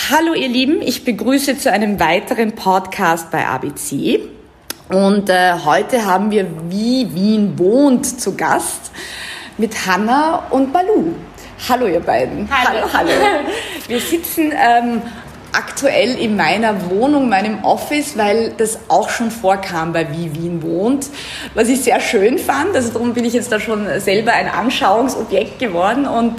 Hallo ihr Lieben, ich begrüße zu einem weiteren Podcast bei ABC und heute haben wir Wie Wien wohnt zu Gast mit Hanna und Balu. Hallo ihr beiden. Hallo. Wir sitzen aktuell in meiner Wohnung, meinem Office, weil das auch schon vorkam bei Wie Wien wohnt, was ich sehr schön fand. Also darum bin ich jetzt da schon selber ein Anschauungsobjekt geworden und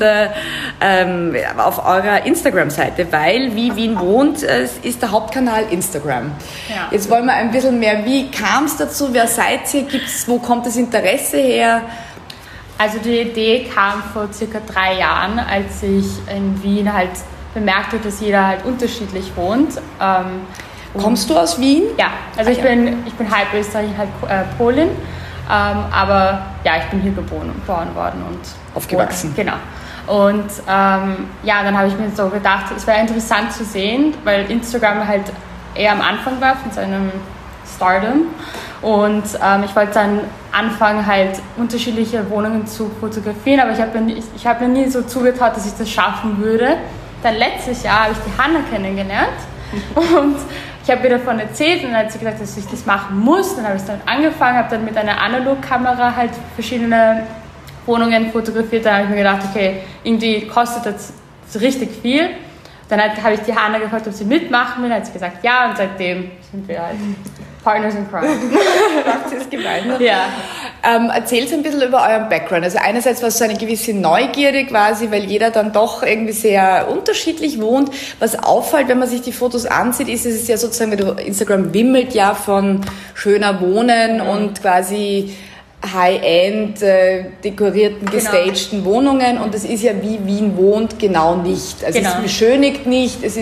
auf eurer Instagram-Seite, weil Wie Wien wohnt ist der Hauptkanal Instagram. Ja. Jetzt wollen wir ein bisschen mehr, wie kam es dazu, wer seid ihr, wo kommt das Interesse her? Also die Idee kam vor circa 3 Jahren, als ich in Wien halt bemerkte, dass jeder halt unterschiedlich wohnt. Kommst du aus Wien? Ja, also ich bin halb Österreicherin, halb Polin, aber ja, ich bin hier geboren worden und aufgewachsen. Genau. Und dann habe ich mir so gedacht, es wäre interessant zu sehen, weil Instagram halt eher am Anfang war von seinem Stardom. Und ich wollte dann anfangen, halt unterschiedliche Wohnungen zu fotografieren, aber ich habe mir nie so zugetraut, dass ich das schaffen würde. Dann letztes Jahr habe ich die Hanna kennengelernt und ich habe ihr davon erzählt und dann hat sie gesagt, dass ich das machen muss. Dann habe ich dann angefangen, habe dann mit einer Analogkamera halt verschiedene Wohnungen fotografiert. Dann habe ich mir gedacht, okay, irgendwie kostet das so richtig viel. Dann habe ich die Hanna gefragt, ob sie mitmachen will. Dann hat sie gesagt, ja, und seitdem sind wir halt Partners in Crime. Das ist gemein. Ne? Ja. Erzählt ein bisschen über euren Background. Also einerseits war es so eine gewisse Neugierde quasi, weil jeder dann doch irgendwie sehr unterschiedlich wohnt. Was auffällt, wenn man sich die Fotos ansieht, ist, es ist ja sozusagen, Instagram wimmelt ja von schöner Wohnen und quasi High-End, dekorierten, gestagten Wohnungen. Und das ist ja, wie Wien wohnt, genau nicht. Also es beschönigt nicht, es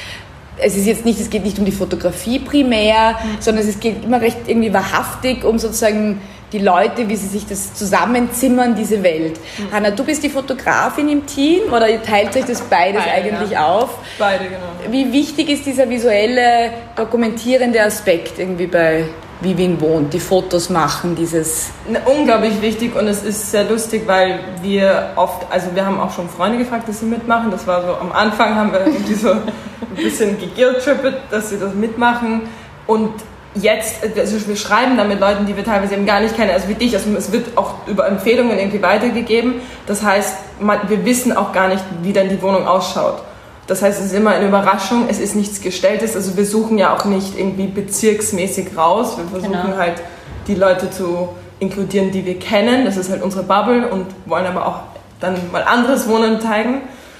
geht nicht um die Fotografie primär, sondern es geht immer recht irgendwie wahrhaftig um sozusagen die Leute, wie sie sich das zusammenzimmern, diese Welt. Hanna, du bist die Fotografin im Team oder ihr teilt euch das beides eigentlich auf? Beide, genau. Wie wichtig ist dieser visuelle, dokumentierende Aspekt irgendwie bei Wie Wien wohnt, die Fotos machen, dieses... Unglaublich wichtig und es ist sehr lustig, weil wir haben auch schon Freunde gefragt, dass sie mitmachen. Das war so, am Anfang haben wir irgendwie so ein bisschen geguilt-trippet, dass sie das mitmachen und jetzt, also wir schreiben da mit Leuten, die wir teilweise eben gar nicht kennen, also wie dich, also es wird auch über Empfehlungen irgendwie weitergegeben. Das heißt, wir wissen auch gar nicht, wie dann die Wohnung ausschaut. Das heißt, es ist immer eine Überraschung, es ist nichts Gestelltes, also wir suchen ja auch nicht irgendwie bezirksmäßig raus, wir versuchen halt die Leute zu inkludieren, die wir kennen, das ist halt unsere Bubble und wollen aber auch dann mal anderes Wohnen zeigen.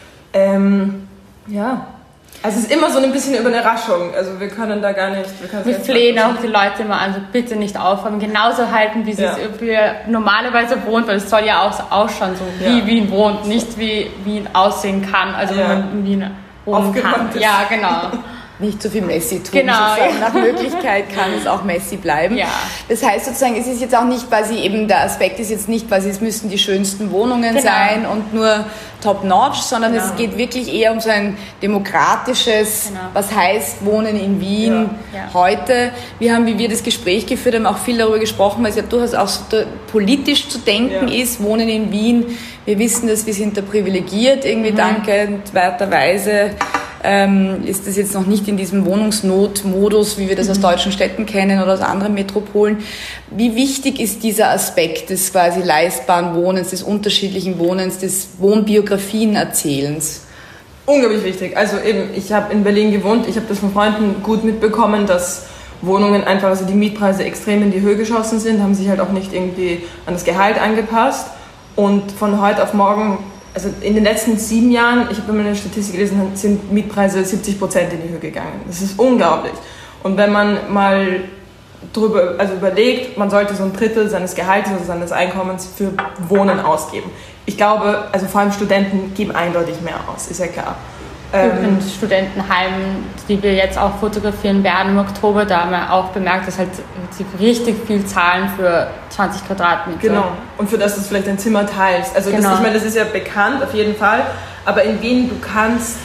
Also es ist immer so ein bisschen über eine Überraschung, also wir können da gar nicht... Wir flehen auch die Leute immer an, so bitte nicht aufräumen, genauso halten, wie sie es normalerweise wohnt, weil es soll ja auch ausschauen, so wie Wien wohnt, nicht wie Wien aussehen kann, also wenn man in Wien wohnen kann. Ja, genau. Nicht so viel Messi tun, sozusagen. Nach Möglichkeit kann es auch Messi bleiben. Ja. Das heißt sozusagen, es ist jetzt auch nicht quasi eben, der Aspekt ist jetzt nicht quasi, es müssten die schönsten Wohnungen sein und nur top-notch, sondern es geht wirklich eher um so ein demokratisches, was heißt Wohnen in Wien heute. Wie wir das Gespräch geführt haben, auch viel darüber gesprochen, weil es ja durchaus auch so politisch zu denken ist, Wohnen in Wien. Wir wissen, dass wir sind da privilegiert, irgendwie dankenswerterweise. Ist das jetzt noch nicht in diesem Wohnungsnotmodus, wie wir das aus deutschen Städten kennen oder aus anderen Metropolen. Wie wichtig ist dieser Aspekt des quasi leistbaren Wohnens, des unterschiedlichen Wohnens, des Wohnbiografien-Erzählens? Unglaublich wichtig. Also eben, ich habe in Berlin gewohnt, ich habe das von Freunden gut mitbekommen, dass Wohnungen einfach, also die Mietpreise extrem in die Höhe geschossen sind, haben sich halt auch nicht irgendwie an das Gehalt angepasst und von heute auf morgen. Also in den letzten 7 Jahren, ich habe immer eine Statistik gelesen, sind Mietpreise 70% in die Höhe gegangen. Das ist unglaublich. Und wenn man mal überlegt, man sollte so 1/3 seines Gehalts oder seines Einkommens für Wohnen ausgeben. Ich glaube, also vor allem Studenten geben eindeutig mehr aus, ist ja klar. In Studentenheimen, die wir jetzt auch fotografieren werden im Oktober, da haben wir auch bemerkt, dass halt sie richtig viel zahlen für 20 Quadratmeter. Genau, und für das du vielleicht ein Zimmer teilst. Also ich meine, das ist ja bekannt auf jeden Fall, aber in Wien, du kannst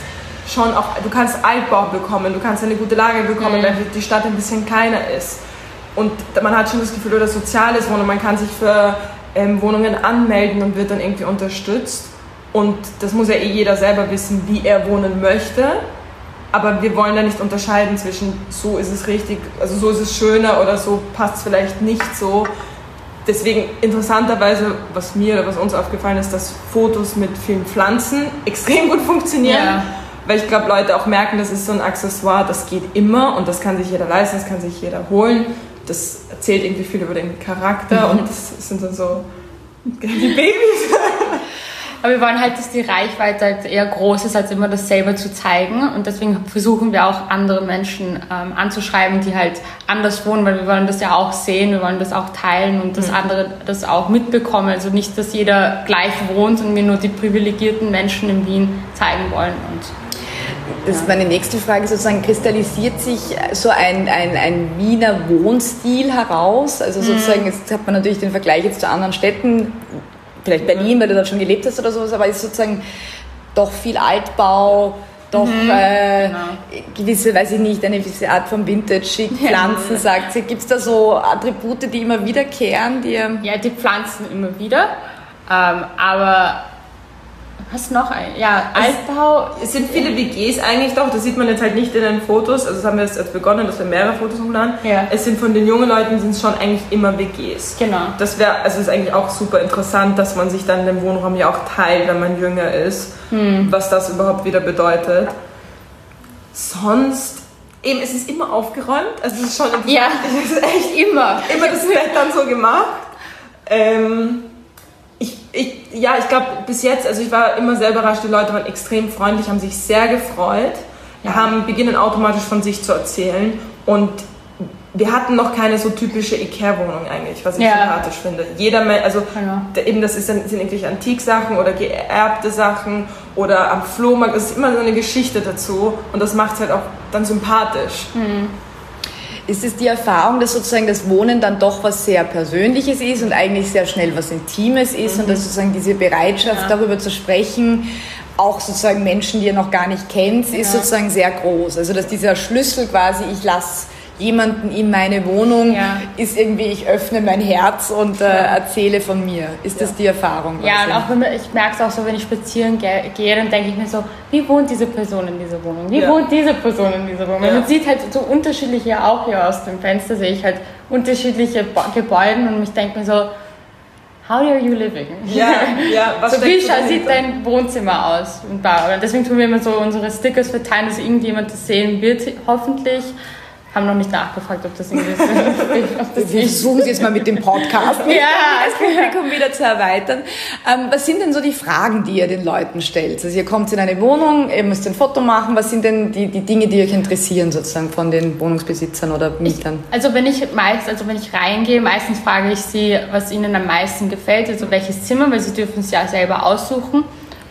Altbau bekommen, du kannst eine gute Lage bekommen, weil die Stadt ein bisschen kleiner ist. Und man hat schon das Gefühl, oder soziales Wohnen, man kann sich für Wohnungen anmelden und wird dann irgendwie unterstützt. Und das muss ja jeder selber wissen, wie er wohnen möchte. aber wir wollen da nicht unterscheiden zwischen so ist es richtig, also so ist es schöner oder so passt es vielleicht nicht so. Deswegen interessanterweise, was mir oder was uns aufgefallen ist, dass Fotos mit vielen Pflanzen extrem gut funktionieren. Ja. Weil ich glaube, Leute auch merken, das ist so ein Accessoire, das geht immer und das kann sich jeder leisten, das kann sich jeder holen. Das erzählt irgendwie viel über den Charakter und das sind dann so die Babys. Aber wir wollen halt, dass die Reichweite halt eher groß ist, als immer das selber zu zeigen. Und deswegen versuchen wir auch andere Menschen anzuschreiben, die halt anders wohnen, weil wir wollen das ja auch sehen, wir wollen das auch teilen und dass andere das auch mitbekommen. Also nicht, dass jeder gleich wohnt und wir nur die privilegierten Menschen in Wien zeigen wollen. Und das ist meine nächste Frage, sozusagen kristallisiert sich so ein Wiener Wohnstil heraus? Also sozusagen, jetzt hat man natürlich den Vergleich jetzt zu anderen Städten, vielleicht Berlin, weil du dort schon gelebt hast oder sowas, aber ist sozusagen doch viel Altbau, doch gewisse, weiß ich nicht, eine gewisse Art von Vintage-Pflanzen, sagt sie. Gibt es da so Attribute, die immer wiederkehren? Ja, die Pflanzen immer wieder, aber was noch? Ja, Altbau. Es sind viele WGs eigentlich doch, das sieht man jetzt halt nicht in den Fotos, also das haben wir jetzt begonnen, dass wir mehrere Fotos hochladen. Ja. Es sind von den jungen Leuten sind es schon eigentlich immer WGs. Genau. Das wäre, also ist eigentlich auch super interessant, dass man sich dann den Wohnraum ja auch teilt, wenn man jünger ist, was das überhaupt wieder bedeutet. Sonst, eben, es ist immer aufgeräumt, also es ist schon interessant. Ja, es ist echt immer das Bett dann so gemacht. Ich glaube, bis jetzt, also ich war immer sehr überrascht, die Leute waren extrem freundlich, haben sich sehr gefreut, beginnen automatisch von sich zu erzählen und wir hatten noch keine so typische Ikea-Wohnung eigentlich, was ich sympathisch finde. Eben das sind irgendwelche Antiksachen oder geerbte Sachen oder am Flohmarkt, es ist immer so eine Geschichte dazu und das macht es halt auch dann sympathisch. Ist es die Erfahrung, dass sozusagen das Wohnen dann doch was sehr Persönliches ist und eigentlich sehr schnell was Intimes ist und dass sozusagen diese Bereitschaft, darüber zu sprechen, auch sozusagen Menschen, die ihr noch gar nicht kennt, ist sozusagen sehr groß. Also dass dieser Schlüssel quasi, ich lasse jemanden in meine Wohnung, ist irgendwie, ich öffne mein Herz und erzähle von mir. Ist das die Erfahrung? Ja, und auch ich merke es auch so, wenn ich spazieren gehe, dann denke ich mir so, wie wohnt diese Person in dieser Wohnung? Wie wohnt diese Person in dieser Wohnung? Ja. Man sieht halt so unterschiedliche, auch hier aus dem Fenster sehe ich halt unterschiedliche Gebäude und ich denke mir so, how are you living? Was so wie sieht dein Wohnzimmer aus? Und deswegen tun wir immer so unsere Stickers verteilen, dass irgendjemand das sehen wird, hoffentlich. Haben noch nicht nachgefragt, ob das irgendwie ist. Wir versuchen es jetzt mal mit dem Podcast das Publikum wieder zu erweitern. Was sind denn so die Fragen, die ihr den Leuten stellt? Also ihr kommt in eine Wohnung, ihr müsst ein Foto machen. Was sind denn die Dinge, die euch interessieren sozusagen von den Wohnungsbesitzern oder Mietern? Wenn ich reingehe, meistens frage ich sie, was ihnen am meisten gefällt, also welches Zimmer, weil sie dürfen es ja selber aussuchen.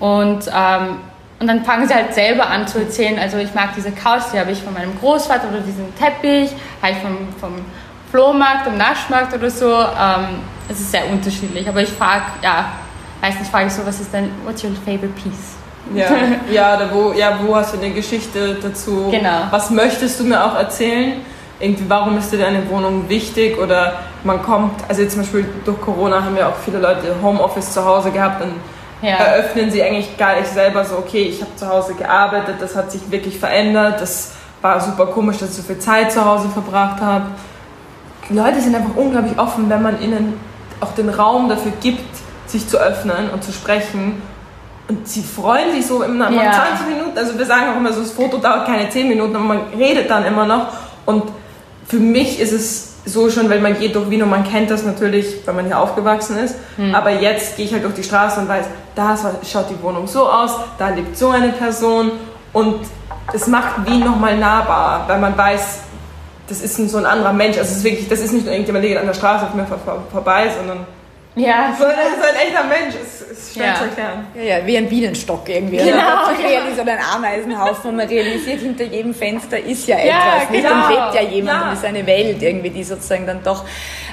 Und dann fangen sie halt selber an zu erzählen, also ich mag diese Couch, die habe ich von meinem Großvater oder diesen Teppich, habe ich vom Flohmarkt, vom Naschmarkt oder so. Es ist sehr unterschiedlich, aber ich frage, meistens frage ich so, was ist denn, what's your favorite piece? Wo hast du eine Geschichte dazu? Genau. Was möchtest du mir auch erzählen? Irgendwie, warum ist dir deine Wohnung wichtig? Oder man kommt, also jetzt zum Beispiel durch Corona haben ja auch viele Leute Homeoffice zu Hause gehabt und eröffnen sie eigentlich gar nicht selber so, okay, ich habe zu Hause gearbeitet, das hat sich wirklich verändert, das war super komisch, dass ich so viel Zeit zu Hause verbracht habe. Die Leute sind einfach unglaublich offen, wenn man ihnen auch den Raum dafür gibt, sich zu öffnen und zu sprechen. Und sie freuen sich so nach 20 Minuten, also wir sagen auch immer so, das Foto dauert keine 10 Minuten, aber man redet dann immer noch. Und für mich ist es so schon, weil man geht durch Wien und man kennt das natürlich, weil man hier aufgewachsen ist. Aber jetzt gehe ich halt durch die Straße und weiß, da schaut die Wohnung so aus, da lebt so eine Person. Und es macht Wien nochmal nahbar, weil man weiß, das ist so ein anderer Mensch. Also es ist wirklich, das ist nicht nur irgendjemand, der geht an der Straße auf mir vorbei, sondern so ein echter Mensch. Ist schwer zu erklären. Ja, wie ein Bienenstock irgendwie. Genau. So ein Ameisenhaufen, und man realisiert, hinter jedem Fenster ist ja etwas. Nicht? Und lebt ja jemand und ist eine Welt irgendwie, die sozusagen dann doch...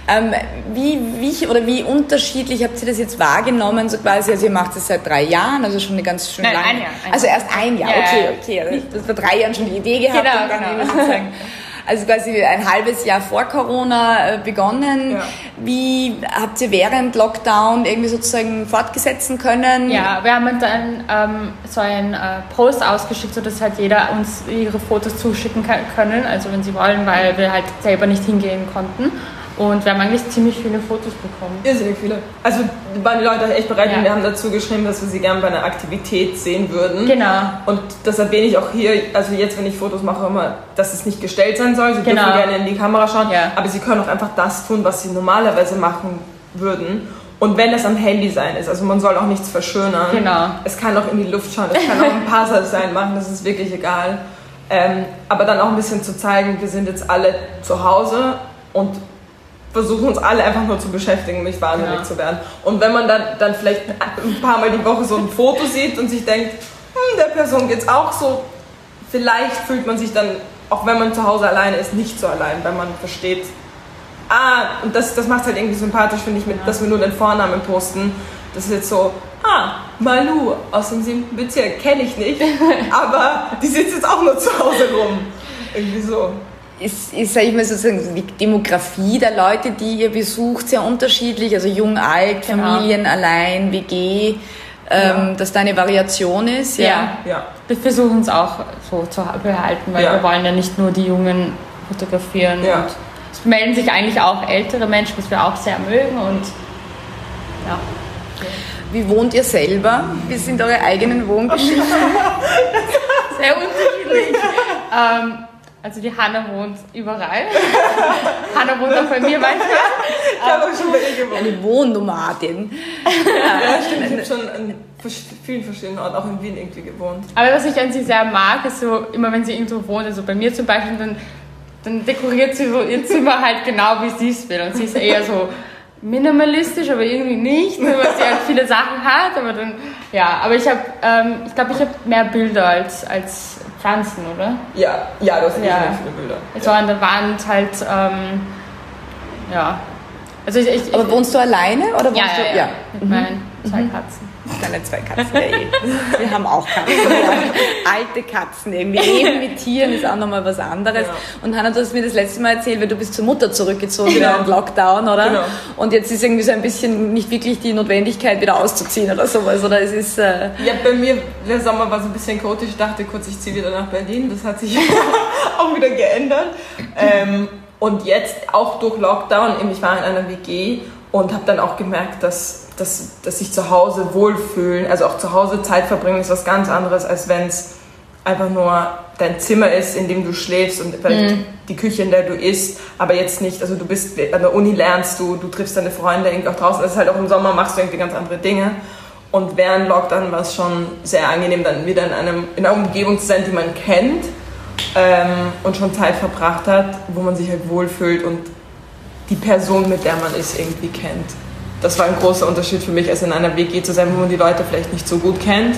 Wie unterschiedlich habt ihr das jetzt wahrgenommen, so quasi, also ihr macht das seit 3 Jahren, also schon eine ganz schön lange... Ein Jahr. Also erst ein Jahr, okay. Also, dass wir 3 Jahren schon die Idee gehabt und dann sozusagen... also quasi ein halbes Jahr vor Corona begonnen. Ja. Wie habt ihr während Lockdown irgendwie sozusagen fortgesetzen können? Ja, wir haben dann so einen Post ausgeschickt, sodass halt jeder uns ihre Fotos zuschicken können, also wenn sie wollen, weil wir halt selber nicht hingehen konnten. Und wir haben eigentlich ziemlich viele Fotos bekommen. Irrsinnig viele. Also waren die Leute echt bereit und wir haben dazu geschrieben, dass wir sie gerne bei einer Aktivität sehen würden. Genau. Und das erwähne ich auch hier, also jetzt, wenn ich Fotos mache, immer, dass es nicht gestellt sein soll. Sie dürfen gerne in die Kamera schauen, aber sie können auch einfach das tun, was sie normalerweise machen würden. Und wenn das am Handy sein ist, also man soll auch nichts verschönern. Genau. Es kann auch in die Luft schauen, es kann auch ein Parser sein machen, das ist wirklich egal. Aber dann auch ein bisschen zu zeigen, wir sind jetzt alle zu Hause und versuchen uns alle einfach nur zu beschäftigen, nicht wahnsinnig zu werden. Und wenn man dann vielleicht ein paar Mal die Woche so ein Foto sieht und sich denkt, der Person geht's auch so, vielleicht fühlt man sich dann, auch wenn man zu Hause alleine ist, nicht so allein, weil man versteht, und das macht es halt irgendwie sympathisch, finde ich, dass wir nur den Vornamen posten. Das ist jetzt so, Malu aus dem 7. Bezirk, kenne ich nicht, aber die sitzt jetzt auch nur zu Hause rum. Irgendwie so. Ist sag ich mal sozusagen, die Demografie der Leute, die ihr besucht, sehr unterschiedlich? Also jung, alt, Familien, allein, WG, dass da eine Variation ist? Ja. Wir versuchen es auch so zu behalten, weil wir wollen ja nicht nur die Jungen fotografieren. Ja. Und es melden sich eigentlich auch ältere Menschen, was wir auch sehr mögen. Und ja. Wie wohnt ihr selber? Wie sind eure eigenen Wohngeschichten? Sehr unterschiedlich. Also die Hanna wohnt überall. Hanna wohnt auch bei mir manchmal. Ich habe auch schon bei ihr gewohnt. Eine Wohnnomadin. Ja, stimmt. Ich habe schon an vielen verschiedenen Orten, auch in Wien irgendwie gewohnt. Aber was ich an sie sehr mag, ist so, immer wenn sie irgendwo wohnt, also bei mir zum Beispiel, dann dekoriert sie so ihr Zimmer halt genau, wie sie es will. Und sie ist eher so minimalistisch, aber irgendwie nicht, weil sie halt viele Sachen hat. Aber dann, aber ich glaube, ich habe mehr Bilder als Pflanzen, oder? Ja, du hast nicht viele Bilder. So an der Wand halt, Also aber wohnst du alleine? Oder wohnst du? Ja. Mit meinen 2 Katzen. Deine 2 Katzen, Wir haben auch Katzen. Alte Katzen irgendwie. Leben mit Tieren ist auch nochmal was anderes. Ja. Und Hanna, du hast mir das letzte Mal erzählt, weil du bist zur Mutter zurückgezogen im Lockdown, oder? Genau. Und jetzt ist irgendwie so ein bisschen nicht wirklich die Notwendigkeit, wieder auszuziehen oder sowas, oder? Es ist, Ja, bei mir, der Sommer war so ein bisschen chaotisch. Ich dachte kurz, ich ziehe wieder nach Berlin. Das hat sich auch wieder geändert. Und jetzt auch durch Lockdown, ich war in einer WG und habe dann auch gemerkt, dass sich zu Hause wohlfühlen, also auch zu Hause Zeit verbringen, ist was ganz anderes, als wenn es einfach nur dein Zimmer ist, in dem du schläfst und vielleicht die Küche, in der du isst, aber jetzt nicht, also du bist an der Uni, lernst du triffst deine Freunde irgendwie auch draußen, das ist halt auch im Sommer, machst du irgendwie ganz andere Dinge. Und während Lockdown war es schon sehr angenehm, dann wieder in einer Umgebung zu sein, die man kennt und schon Zeit verbracht hat, wo man sich halt wohlfühlt und die Person, mit der man ist, irgendwie kennt. Das war ein großer Unterschied für mich, als in einer WG zu sein, wo man die Leute vielleicht nicht so gut kennt.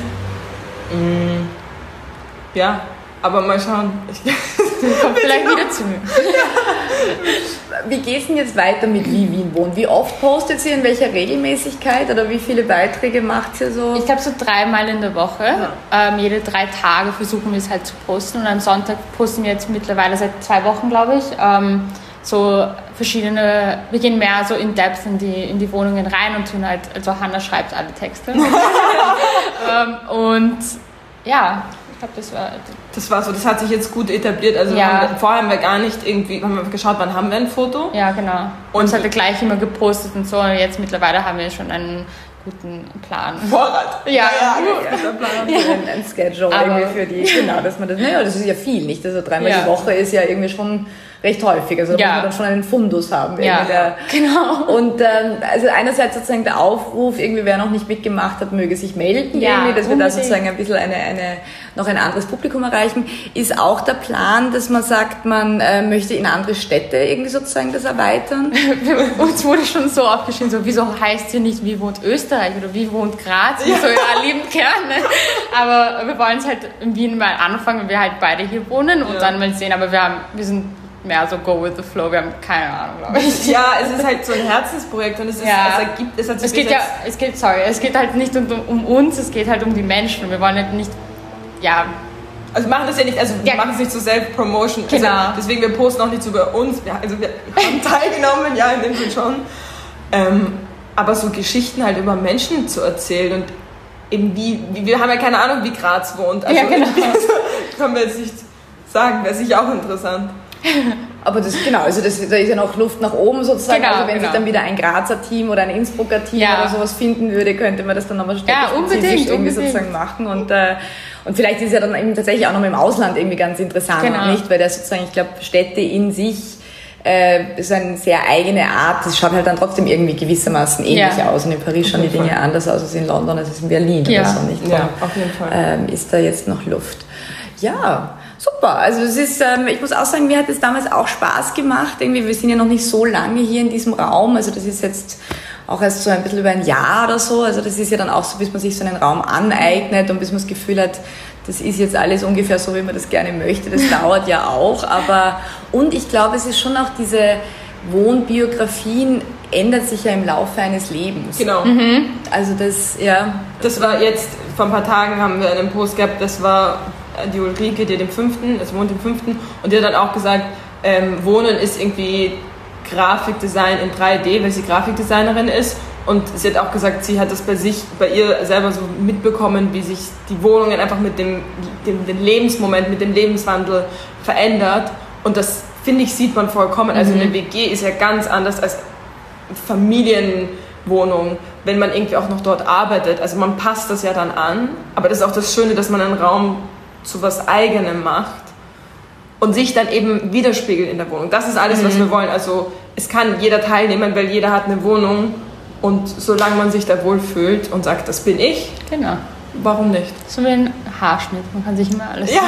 Ja, aber mal schauen. Kommt vielleicht wieder zu mir. Wie geht es denn jetzt weiter mit Wie Wien wohnt? Wie oft postet ihr, in welcher Regelmäßigkeit oder wie viele Beiträge macht ihr so? Ich glaube so 3-mal in der Woche. Ja. Jede 3 Tage versuchen wir es halt zu posten und am Sonntag posten wir jetzt mittlerweile seit 2 Wochen, glaube ich. So verschiedene, wir gehen mehr so in depth in die Wohnungen rein und tun halt, also Hanna schreibt alle Texte. Und ja, ich glaube, das war so, das hat sich jetzt gut etabliert. Also vorher haben wir gar nicht irgendwie, haben wir geschaut, wann haben wir ein Foto? Ja, genau. Und es hat gleich immer gepostet und so. Und jetzt mittlerweile haben wir schon einen guten Plan. Vorrat. Ja. Ein Schedule irgendwie für die, genau, dass man das, das ist ja viel, nicht? Also 3-mal die Woche ist ja irgendwie schon recht häufig, also da muss man dann schon einen Fundus haben. Genau. Und also einerseits sozusagen der Aufruf, irgendwie wer noch nicht mitgemacht hat, möge sich melden, irgendwie, dass wir da sozusagen ein bisschen noch ein anderes Publikum erreichen. Ist auch der Plan, dass man sagt, man möchte in andere Städte irgendwie sozusagen das erweitern? Uns wurde schon so aufgeschrieben, so wieso heißt hier nicht, wie wohnt Österreich oder wie wohnt Graz? So, lieben gerne. Aber wir wollen es halt in Wien mal anfangen, wenn wir halt beide hier wohnen und dann mal sehen, aber wir sind mehr so go with the flow, wir haben keine Ahnung, glaube ich. Ja, es ist halt so ein Herzensprojekt und es geht halt nicht um uns, es geht halt um die Menschen. Wir wollen halt nicht, Also wir machen das ja nicht, wir machen es nicht zur Self-Promotion. Genau. Also deswegen, wir posten auch nichts über uns. Wir haben teilgenommen, ja, in dem Sinne schon. Aber so Geschichten halt über Menschen zu erzählen und eben wir haben ja keine Ahnung, wie Graz wohnt. Also genau. Können wir jetzt nicht sagen, wäre sicher auch interessant. Aber da ist ja noch Luft nach oben sozusagen. Genau, also wenn sich dann wieder ein Grazer Team oder ein Innsbrucker Team oder sowas finden würde, könnte man das dann nochmal städtespezifisch irgendwie sozusagen machen. Und vielleicht ist es ja dann eben tatsächlich auch noch im Ausland irgendwie ganz interessant, nicht? Weil das sozusagen, ich glaube, Städte in sich ist eine sehr eigene Art. Das schaut halt dann trotzdem irgendwie gewissermaßen ähnlich aus. Und in Paris schauen die Dinge anders aus als in London, als in Berlin oder so, nicht? Ja, auf jeden Fall. Ist da jetzt noch Luft. Ja, super. Also es ist, ich muss auch sagen, mir hat es damals auch Spaß gemacht. Irgendwie, wir sind ja noch nicht so lange hier in diesem Raum. Also das ist jetzt auch erst so ein bisschen über ein Jahr oder so. Also das ist ja dann auch so, bis man sich so einen Raum aneignet und bis man das Gefühl hat, das ist jetzt alles ungefähr so, wie man das gerne möchte. Das dauert ja auch. Und ich glaube, es ist schon auch diese Wohnbiografien ändert sich ja im Laufe eines Lebens. Genau. Also das war jetzt, vor ein paar Tagen haben wir einen Post gehabt, das war die Ulrike, die wohnt im 5. und die hat dann auch gesagt, Wohnen ist irgendwie Grafikdesign in 3D, weil sie Grafikdesignerin ist. Und sie hat auch gesagt, sie hat das bei ihr selber so mitbekommen, wie sich die Wohnungen einfach mit dem Lebensmoment, mit dem Lebenswandel verändert. Und das, finde ich, sieht man vollkommen. Also eine WG ist ja ganz anders als Familienwohnung, wenn man irgendwie auch noch dort arbeitet. Also man passt das ja dann an. Aber das ist auch das Schöne, dass man einen Raum zu was Eigenem macht und sich dann eben widerspiegelt in der Wohnung. Das ist alles, was wir wollen. Also es kann jeder teilnehmen, weil jeder hat eine Wohnung. Und solange man sich da wohlfühlt und sagt, das bin ich, warum nicht? So wie ein Haarschnitt, man kann sich immer alles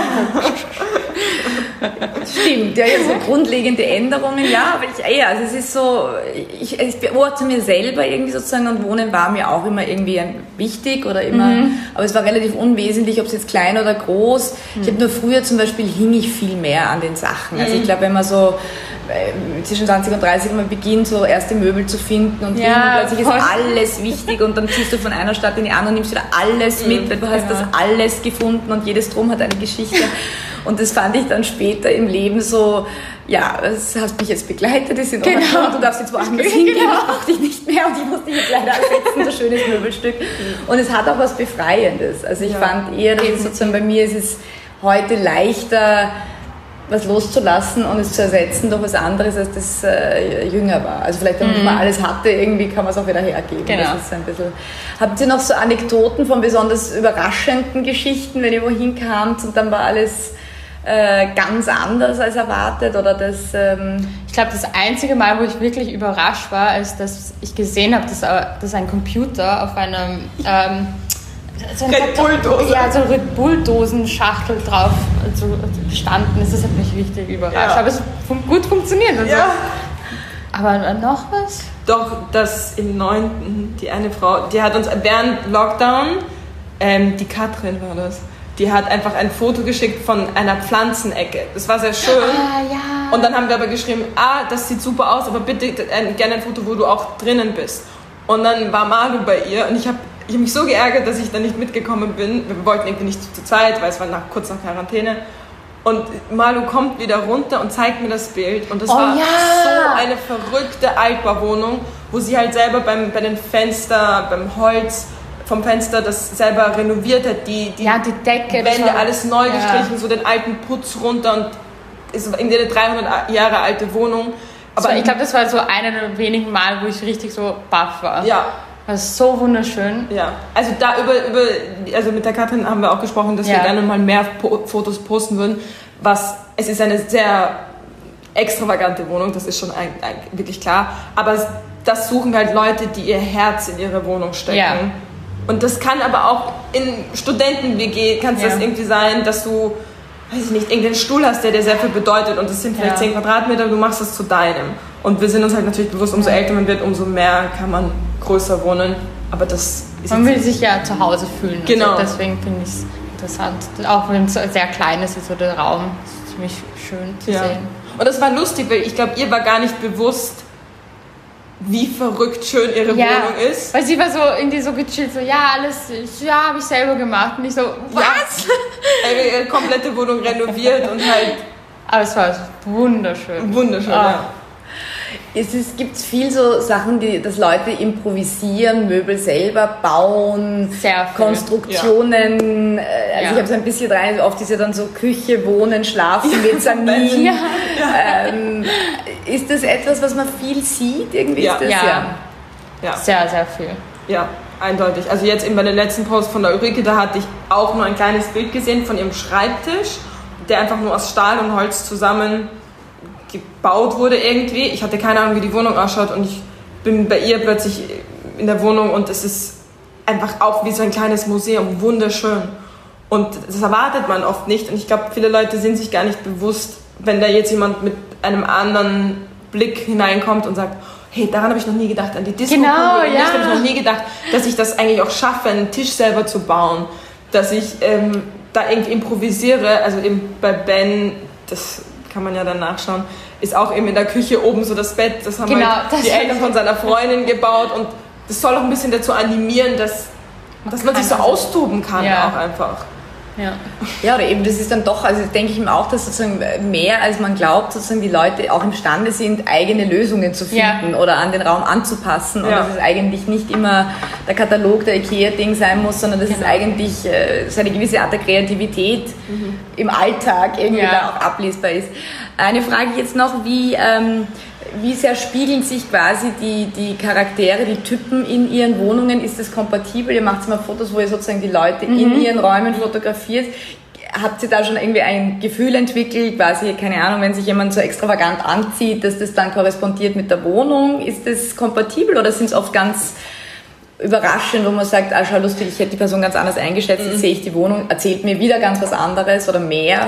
Stimmt, ja, so grundlegende Änderungen, aber also es ist so, ich beobachte mir selber irgendwie sozusagen und Wohnen war mir auch immer irgendwie wichtig oder immer, aber es war relativ unwesentlich, ob es jetzt klein oder groß. Ich habe nur früher zum Beispiel hing ich viel mehr an den Sachen. Also ich glaube, wenn man so zwischen 20 und 30 mal beginnt, so erste Möbel zu finden und plötzlich ist alles wichtig und dann ziehst du von einer Stadt in die andere und nimmst wieder alles mit, weil du hast das alles gefunden und jedes Drum hat eine Geschichte. Und das fand ich dann später im Leben so, das hast mich jetzt begleitet, ist in Ordnung, du darfst jetzt woanders hingehen, ich brauche dich nicht mehr und ich muss dich jetzt leider ersetzen, so schönes Möbelstück. Und es hat auch was Befreiendes. Also ich fand eher, dass es sozusagen bei mir ist es heute leichter, was loszulassen und es zu ersetzen durch was anderes, als das jünger war. Also vielleicht, wenn man alles hatte, irgendwie kann man es auch wieder hergeben. Genau. Das ist ein bisschen. Habt ihr noch so Anekdoten von besonders überraschenden Geschichten, wenn ihr wohin kamt und dann war alles ganz anders als erwartet? Oder das, Ich glaube, das einzige Mal, wo ich wirklich überrascht war, ist, dass ich gesehen habe, dass ein Computer auf einem so eine Red Bull-Dosen-Schachtel drauf gestanden ist. Das hat mich richtig überrascht. Aber es hat gut funktioniert. Also. Aber noch was? Doch, dass im 9. die eine Frau, die hat uns während Lockdown, die Katrin war das, die hat einfach ein Foto geschickt von einer Pflanzenecke. Das war sehr schön. Und dann haben wir aber geschrieben, das sieht super aus, aber bitte gerne ein Foto, wo du auch drinnen bist. Und dann war Malu bei ihr und ich habe mich so geärgert, dass ich da nicht mitgekommen bin. Wir wollten irgendwie nicht zu zweit, weil es war kurz nach Quarantäne. Und Malu kommt wieder runter und zeigt mir das Bild. Und das war so eine verrückte Altbauwohnung, wo sie halt selber bei den Fenster, beim Holz vom Fenster das selber renoviert hat. Die Decke, Wände, alles neu gestrichen, so den alten Putz runter. Und es war irgendwie eine 300 Jahre alte Wohnung. Aber ich glaube, das war so einer der wenigen Mal, wo ich richtig so baff war. Ja. Das ist so wunderschön. Ja, also da also mit der Katrin haben wir auch gesprochen, dass wir gerne mal mehr Fotos posten würden. Es ist eine sehr extravagante Wohnung, das ist schon wirklich klar. Aber das suchen halt Leute, die ihr Herz in ihre Wohnung stecken. Ja. Und das kann aber auch in Studenten-WG, kann es das irgendwie sein, dass du, weiß ich nicht, irgendeinen Stuhl hast, der dir sehr viel bedeutet und es sind vielleicht 10 Quadratmeter und du machst das zu deinem. Und wir sind uns halt natürlich bewusst, umso älter man wird, umso mehr kann man größer wohnen. Aber das ist man will sich ja zu Hause fühlen. Genau. Also deswegen finde ich es interessant. Auch wenn es sehr klein ist, so der Raum ist ziemlich schön zu sehen. Und das war lustig, weil ich glaube, ihr war gar nicht bewusst, wie verrückt schön ihre Wohnung ist. Weil sie war so irgendwie so gechillt, so alles, habe ich selber gemacht. Und ich so, was? Ihre komplette Wohnung renoviert und halt... Aber es war wunderschön. Wunderschön, ja. Gibt es viel so Sachen, dass Leute improvisieren, Möbel selber bauen, Konstruktionen. Also ich habe so ein bisschen rein, oft ist ja dann so Küche, Wohnen, Schlafen, Mezzanine. Ist das etwas, was man viel sieht? Irgendwie ist das ja. Sehr, sehr viel. Ja, eindeutig. Also jetzt eben bei den letzten Post von der Ulrike, da hatte ich auch nur ein kleines Bild gesehen von ihrem Schreibtisch, der einfach nur aus Stahl und Holz zusammen gebaut wurde irgendwie. Ich hatte keine Ahnung, wie die Wohnung ausschaut und ich bin bei ihr plötzlich in der Wohnung und es ist einfach auch wie so ein kleines Museum, wunderschön. Und das erwartet man oft nicht und ich glaube, viele Leute sind sich gar nicht bewusst, wenn da jetzt jemand mit einem anderen Blick hineinkommt und sagt, hey, daran habe ich noch nie gedacht, an die Disco-Kugel. Genau, ja. Ich habe noch nie gedacht, dass ich das eigentlich auch schaffe, einen Tisch selber zu bauen, dass ich da irgendwie improvisiere. Also eben bei Ben, das kann man ja dann nachschauen, ist auch eben in der Küche oben so das Bett, das haben die Eltern von seiner Freundin gebaut und das soll auch ein bisschen dazu animieren, dass man sich so austoben kann auch einfach. Ja, oder eben, das ist dann doch, also denke ich mir auch, dass sozusagen mehr als man glaubt, sozusagen die Leute auch imstande sind, eigene Lösungen zu finden oder an den Raum anzupassen und dass es eigentlich nicht immer der Katalog der IKEA-Ding sein muss, sondern dass es eigentlich so eine gewisse Art der Kreativität im Alltag irgendwie da auch ablesbar ist. Eine Frage jetzt noch, wie sehr spiegeln sich quasi die Charaktere, die Typen in ihren Wohnungen? Ist das kompatibel? Ihr macht immer Fotos, wo ihr sozusagen die Leute in ihren Räumen fotografiert. Habt ihr da schon irgendwie ein Gefühl entwickelt, quasi, keine Ahnung, wenn sich jemand so extravagant anzieht, dass das dann korrespondiert mit der Wohnung? Ist das kompatibel oder sind es oft ganz überraschend, wo man sagt, schau lustig, ich hätte die Person ganz anders eingeschätzt, jetzt sehe ich die Wohnung, erzählt mir wieder ganz was anderes oder mehr?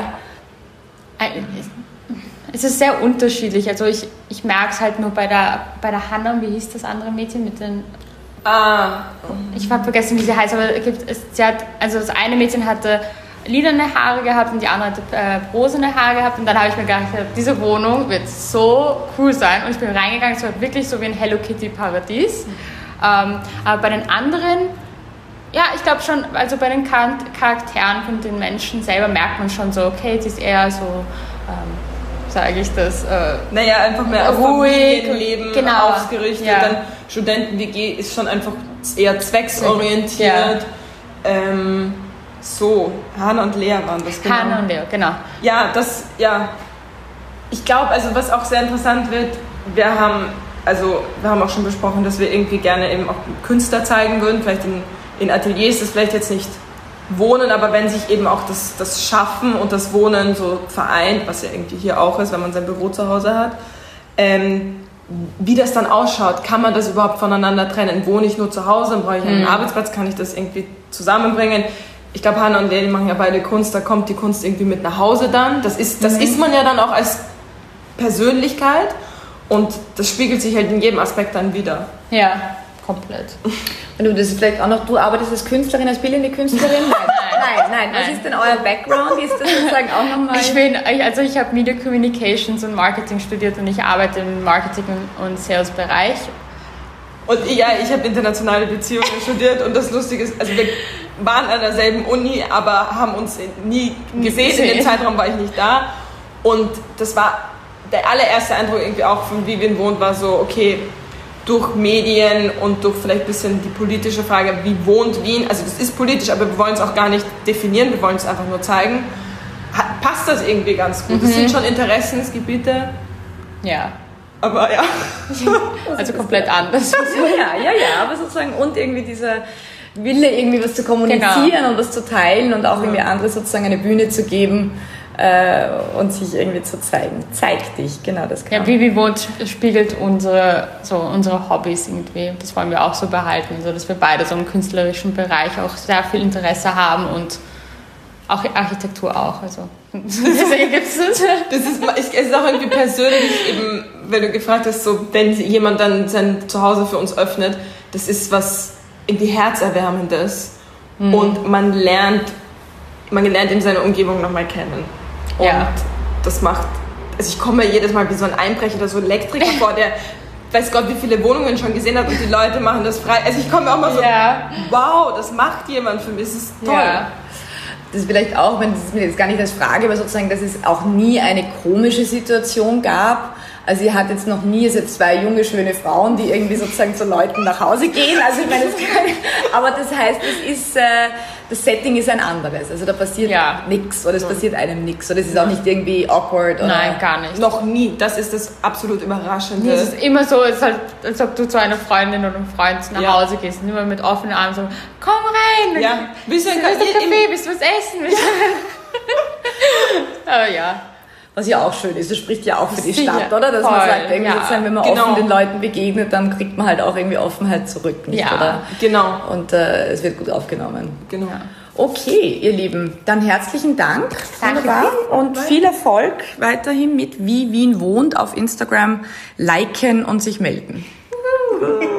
Es ist sehr unterschiedlich. Also ich merke es halt nur bei der Hannah, wie hieß das andere Mädchen mit den... Ich habe vergessen, wie sie heißt, aber das eine Mädchen hatte lilane Haare gehabt und die andere hatte rosene Haare gehabt und dann habe ich mir gedacht, diese Wohnung wird so cool sein und ich bin reingegangen, es war wirklich so wie ein Hello Kitty Paradies. Aber bei den anderen, ich glaube schon, also bei den Charakteren von den Menschen selber merkt man schon so, okay, es ist eher so... sage ich das. Einfach mehr auf ruhig, Familienleben ausgerichtet. Dann Studenten-WG ist schon einfach eher zwecksorientiert. Hannah und Lea waren das, genau. Hannah und Lea, genau. Ich glaube, also was auch sehr interessant wird, wir haben auch schon besprochen, dass wir irgendwie gerne eben auch Künstler zeigen würden, vielleicht in Ateliers, das vielleicht jetzt nicht Wohnen, aber wenn sich eben auch das Schaffen und das Wohnen so vereint, was ja irgendwie hier auch ist, wenn man sein Büro zu Hause hat, wie das dann ausschaut, kann man das überhaupt voneinander trennen? Wohne ich nur zu Hause, dann brauche ich einen Arbeitsplatz, kann ich das irgendwie zusammenbringen? Ich glaube, Hannah und Lea, die machen ja beide Kunst, da kommt die Kunst irgendwie mit nach Hause dann. Das ist man ja dann auch als Persönlichkeit und das spiegelt sich halt in jedem Aspekt dann wieder. Ja, komplett. Und das ist vielleicht auch noch, du arbeitest als Künstlerin, als bildende Künstlerin? Nein. Was ist denn euer Background? Ist das sozusagen auch nochmal... Ich habe Media Communications und Marketing studiert und ich arbeite im Marketing- und Sales-Bereich. Und ich habe internationale Beziehungen studiert und das Lustige ist, also wir waren an derselben Uni, aber haben uns nie gesehen. In dem Zeitraum war ich nicht da. Und das war der allererste Eindruck irgendwie auch von Vivian wohnt, war so, okay, durch Medien und durch vielleicht ein bisschen die politische Frage, wie wohnt Wien, also das ist politisch, aber wir wollen es auch gar nicht definieren, wir wollen es einfach nur zeigen, passt das irgendwie ganz gut. Das sind schon Interessensgebiete. Ja. Aber ja. Also komplett anders. Ja, aber sozusagen und irgendwie dieser Wille, irgendwie was zu kommunizieren und was zu teilen und auch irgendwie andere sozusagen eine Bühne zu geben und sich irgendwie zu zeigen. Zeig dich, genau das kann. Ja, Vivi wohnt spiegelt unsere Hobbys irgendwie. Das wollen wir auch so behalten, also dass wir beide so im künstlerischen Bereich auch sehr viel Interesse haben und auch Architektur auch. Also deswegen gibt es das. Es ist auch irgendwie persönlich, eben, wenn du gefragt hast, so, wenn jemand dann sein Zuhause für uns öffnet, das ist was irgendwie Herzerwärmendes und man lernt eben seine Umgebung nochmal kennen. Und das macht, also ich komme mir jedes Mal wie so ein Einbrecher oder so ein Elektriker vor, der weiß Gott, wie viele Wohnungen schon gesehen hat und die Leute machen das frei. Also ich komme mir auch mal so, wow, das macht jemand für mich, das ist toll. Ja. Das ist vielleicht auch, wenn das ist mir jetzt gar nicht als Frage, aber sozusagen, dass es auch nie eine komische Situation gab. Also ihr hat jetzt noch nie, es sind 2 junge, schöne Frauen, die irgendwie sozusagen zu Leuten nach Hause gehen. Also ich meine, aber das heißt, das Setting ist ein anderes. Also da passiert nichts oder es passiert einem nichts oder es ist auch nicht irgendwie awkward. Oder nein, gar nicht. Noch nie. Das ist das absolut Überraschende. Es ist immer so, es ist halt, als ob du zu einer Freundin oder einem Freund nach Hause gehst und immer mit offenen Armen so, komm rein! Ja. Willst du ein Kaffee? Willst du was essen? Aber ja. Was ja auch schön ist, das spricht ja auch für die Stadt, oder? Dass man sagt, irgendwie sozusagen, wenn man offen den Leuten begegnet, dann kriegt man halt auch irgendwie Offenheit zurück, nicht? Ja, oder? Genau. Und es wird gut aufgenommen. Genau. Ja. Okay, ihr Lieben, dann herzlichen Dank. Danke. Und viel Erfolg weiterhin mit Wie Wien wohnt auf Instagram liken und sich melden.